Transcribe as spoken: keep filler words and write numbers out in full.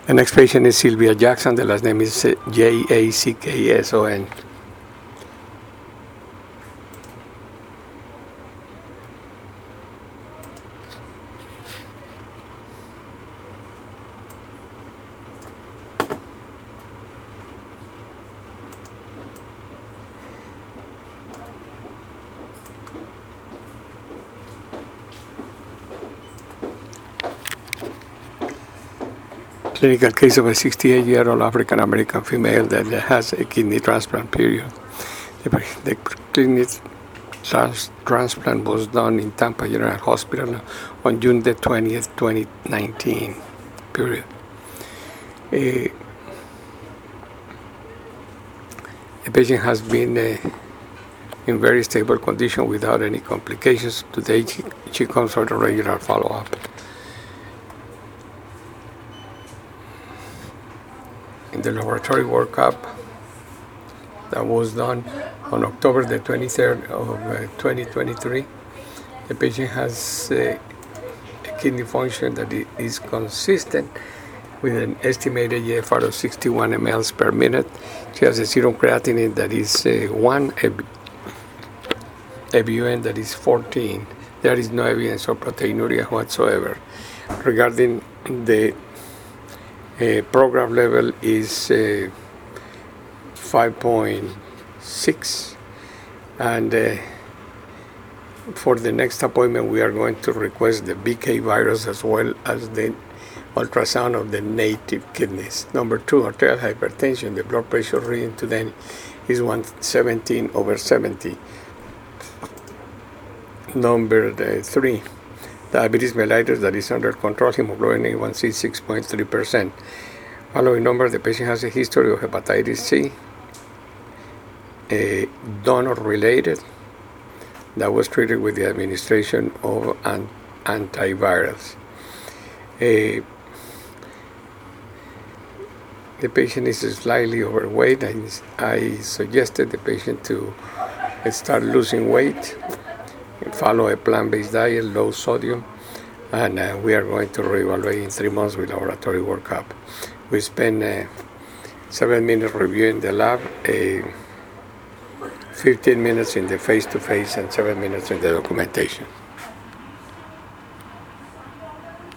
The next patient is Sylvia Jackson. The last name is J A C K S O N. Clinical case of a sixty-eight-year-old African-American female that has a kidney transplant period. The, the kidney trans, transplant was done in Tampa General Hospital on June the twentieth, twenty nineteen, period. Uh, the patient has been uh, in very stable condition without any complications. Today she, she comes for a regular follow-up. In the laboratory workup that was done on October the twenty-third of uh, twenty twenty-three, the patient has uh, a kidney function that is consistent with an estimated G F R of sixty-one milliliters per minute. She has a serum creatinine that is uh, one, a B U N that is fourteen. There is no evidence of proteinuria whatsoever. Regarding the Uh, program level is uh, five point six, and uh, for the next appointment we are going to request the B K virus as well as the ultrasound of the native kidneys. Number two, arterial hypertension. The blood pressure reading today is one seventeen over seventy. Number uh, three, diabetes mellitus that is under control, hemoglobin A one C six point three percent. Following number, the patient has a history of hepatitis C, a donor-related, that was treated with the administration of an antivirals. A, the patient is slightly overweight, and I suggested the patient to start losing weight, follow a plant-based diet, low sodium, and uh, we are going to reevaluate in three months with laboratory workup. We spend uh, seven minutes reviewing the lab, uh, fifteen minutes in the face-to-face, and seven minutes in the documentation.